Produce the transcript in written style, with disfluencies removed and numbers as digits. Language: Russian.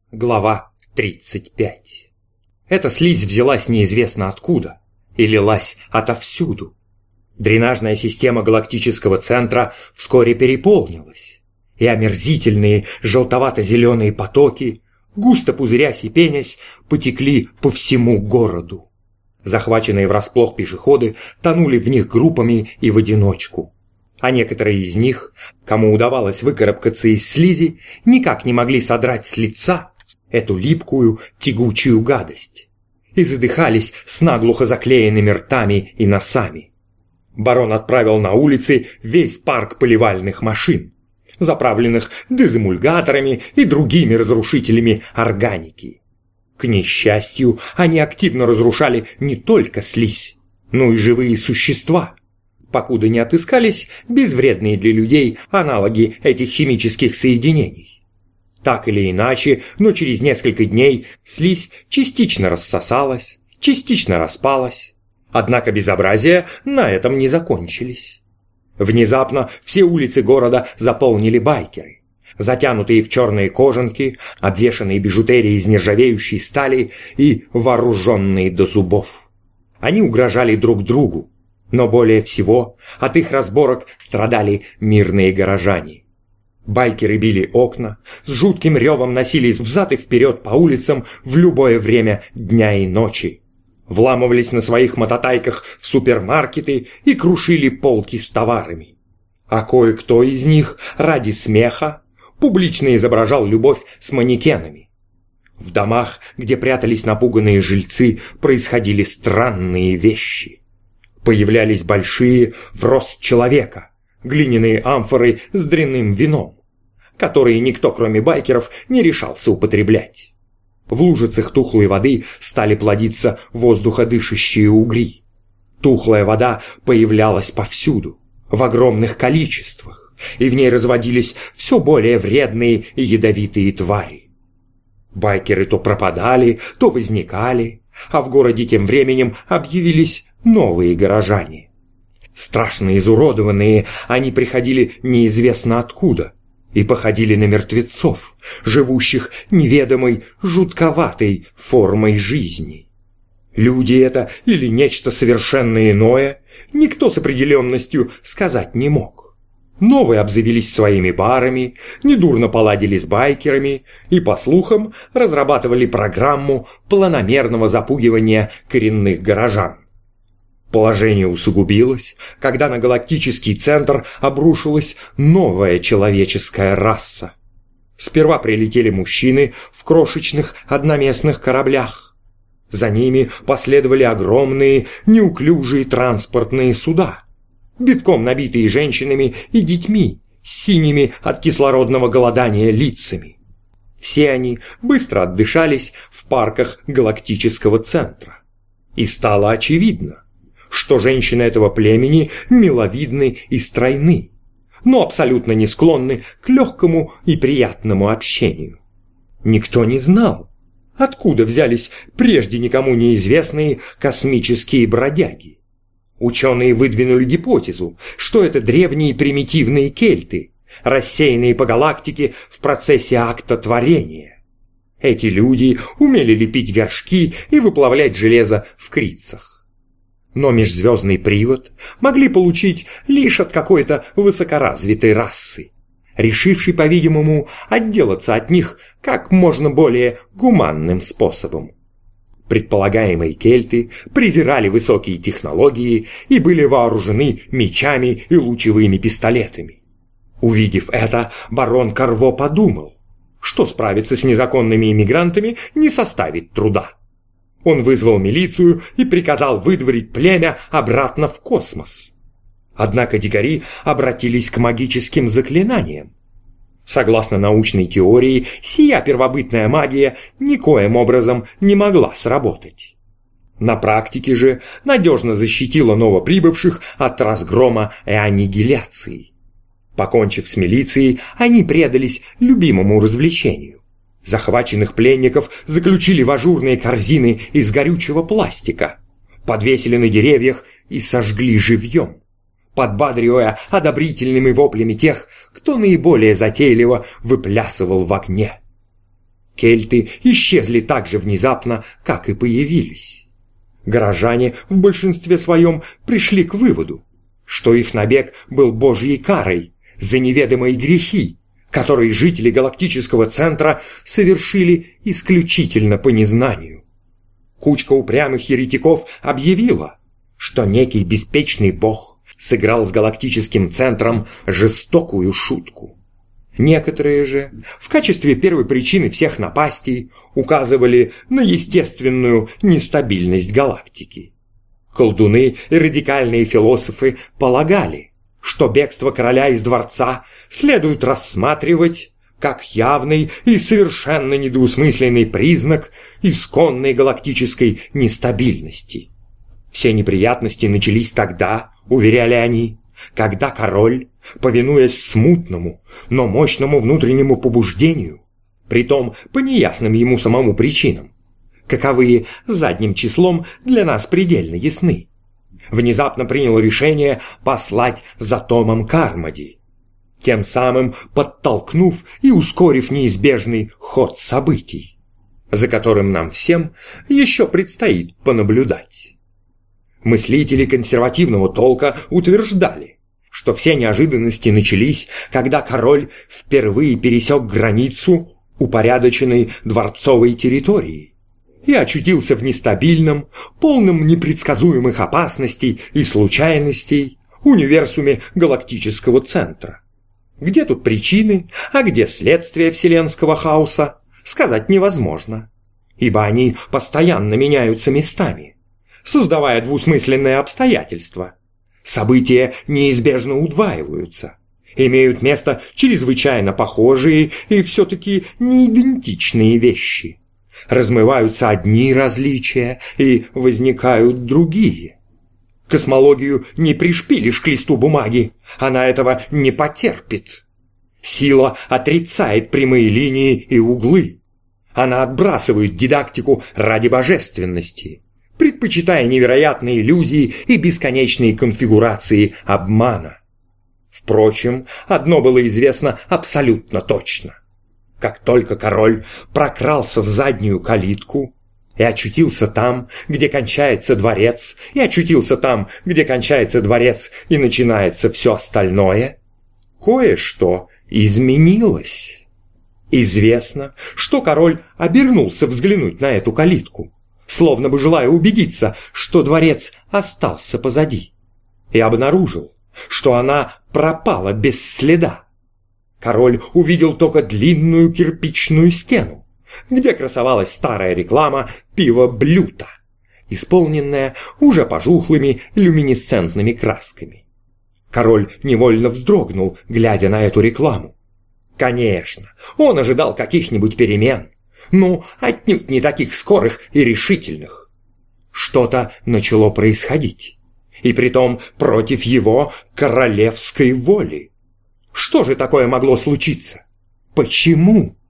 Глава 35. Эта слизь взялась неизвестно откуда и лилась отовсюду. Дренажная система галактического центра вскоре переполнилась, и омерзительные желтовато-зеленые потоки, густо пузырясь и пенясь, потекли по всему городу. Захваченные врасплох пешеходы тонули в них группами и в одиночку. А некоторые из них, кому удавалось выкарабкаться из слизи, никак не могли содрать с лица эту липкую, тягучую гадость и задыхались с наглухо заклеенными ртами и носами. Барон отправил на улицы весь парк поливальных машин, заправленных дезэмульгаторами и другими разрушителями органики. К несчастью, они активно разрушали не только слизь, но и живые существа, покуда не отыскались безвредные для людей аналоги этих химических соединений. Так или иначе, но через несколько дней слизь частично рассосалась, частично распалась. Однако безобразия на этом не закончились. Внезапно все улицы города заполнили байкеры, затянутые в черные кожанки, обвешанные бижутерией из нержавеющей стали и вооруженные до зубов. Они угрожали друг другу, но более всего от их разборок страдали мирные горожане. Байкеры били окна, с жутким ревом носились взад и вперед по улицам в любое время дня и ночи, вламывались на своих мототайках в супермаркеты и крушили полки с товарами. А кое-кто из них ради смеха публично изображал любовь с манекенами. В домах, где прятались напуганные жильцы, происходили странные вещи. Появлялись большие в рост человека глиняные амфоры с дрянным вином, которые никто, кроме байкеров, не решался употреблять. В лужицах тухлой воды стали плодиться воздуходышащие угри. Тухлая вода появлялась повсюду, в огромных количествах, и в ней разводились все более вредные и ядовитые твари. Байкеры то пропадали, то возникали, а в городе тем временем объявились новые горожане. Страшно изуродованные, они приходили неизвестно откуда и походили на мертвецов, живущих неведомой, жутковатой формой жизни. Люди это или нечто совершенно иное, никто с определенностью сказать не мог. Новые обзавелись своими барами, недурно поладили с байкерами и, по слухам, разрабатывали программу планомерного запугивания коренных горожан. Положение усугубилось, когда на галактический центр обрушилась новая человеческая раса. Сперва прилетели мужчины в крошечных одноместных кораблях. За ними последовали огромные, неуклюжие транспортные суда, битком набитые женщинами и детьми с синими от кислородного голодания лицами. Все они быстро отдышались в парках галактического центра. И стало очевидно, что женщины этого племени миловидны и стройны, но абсолютно не склонны к легкому и приятному общению. Никто не знал, откуда взялись прежде никому неизвестные космические бродяги. Ученые выдвинули гипотезу, что это древние примитивные кельты, рассеянные по галактике в процессе акта творения. Эти люди умели лепить вершки и выплавлять железо в крицах. Но межзвездный привод могли получить лишь от какой-то высокоразвитой расы, решившей, по-видимому, отделаться от них как можно более гуманным способом. Предполагаемые кельты презирали высокие технологии и были вооружены мечами и лучевыми пистолетами. Увидев это, барон Карво подумал, что справиться с незаконными иммигрантами не составит труда. Он вызвал милицию и приказал выдворить племя обратно в космос. Однако дикари обратились к магическим заклинаниям. Согласно научной теории, сия первобытная магия никоим образом не могла сработать. На практике же надежно защитила новоприбывших от разгрома и аннигиляции. Покончив с милицией, они предались любимому развлечению. Захваченных пленников заключили в ажурные корзины из горючего пластика, подвесили на деревьях и сожгли живьем, подбадривая одобрительными воплями тех, кто наиболее затейливо выплясывал в огне. Кельты исчезли так же внезапно, как и появились. Горожане в большинстве своем пришли к выводу, что их набег был божьей карой за неведомые грехи, которые жители галактического центра совершили исключительно по незнанию. Кучка упрямых еретиков объявила, что некий беспечный бог сыграл с галактическим центром жестокую шутку. Некоторые же в качестве первой причины всех напастей указывали на естественную нестабильность галактики. Колдуны и радикальные философы полагали, что бегство короля из дворца следует рассматривать как явный и совершенно недвусмысленный признак исконной галактической нестабильности. Все неприятности начались тогда, уверяли они, когда король, повинуясь смутному, но мощному внутреннему побуждению, притом по неясным ему самому причинам, каковые задним числом для нас предельно ясны, внезапно принял решение послать за Томом Кармоди, тем самым подтолкнув и ускорив неизбежный ход событий, за которым нам всем еще предстоит понаблюдать. Мыслители консервативного толка утверждали, что все неожиданности начались, когда король впервые пересек границу упорядоченной дворцовой территории и очутился в нестабильном, полном непредсказуемых опасностей и случайностей универсуме галактического центра. Где тут причины, а где следствие вселенского хаоса, сказать невозможно, ибо они постоянно меняются местами, создавая двусмысленные обстоятельства. События неизбежно удваиваются, имеют место чрезвычайно похожие и все-таки неидентичные вещи. Размываются одни различия и возникают другие. Космологию не пришпилишь к листу бумаги, она этого не потерпит. Сила отрицает прямые линии и углы. Она отбрасывает дидактику ради божественности, предпочитая невероятные иллюзии и бесконечные конфигурации обмана. Впрочем, одно было известно абсолютно точно. Как только король прокрался в заднюю калитку и очутился там, где кончается дворец, и очутился там, где кончается дворец и начинается все остальное, кое-что изменилось. Известно, что король обернулся взглянуть на эту калитку, словно бы желая убедиться, что дворец остался позади, и обнаружил, что она пропала без следа. Король увидел только длинную кирпичную стену, где красовалась старая реклама пива Блюта, исполненная уже пожухлыми люминесцентными красками. Король невольно вздрогнул, глядя на эту рекламу. Конечно, он ожидал каких-нибудь перемен, но отнюдь не таких скорых и решительных. Что-то начало происходить, и притом против его королевской воли. Что же такое могло случиться? Почему?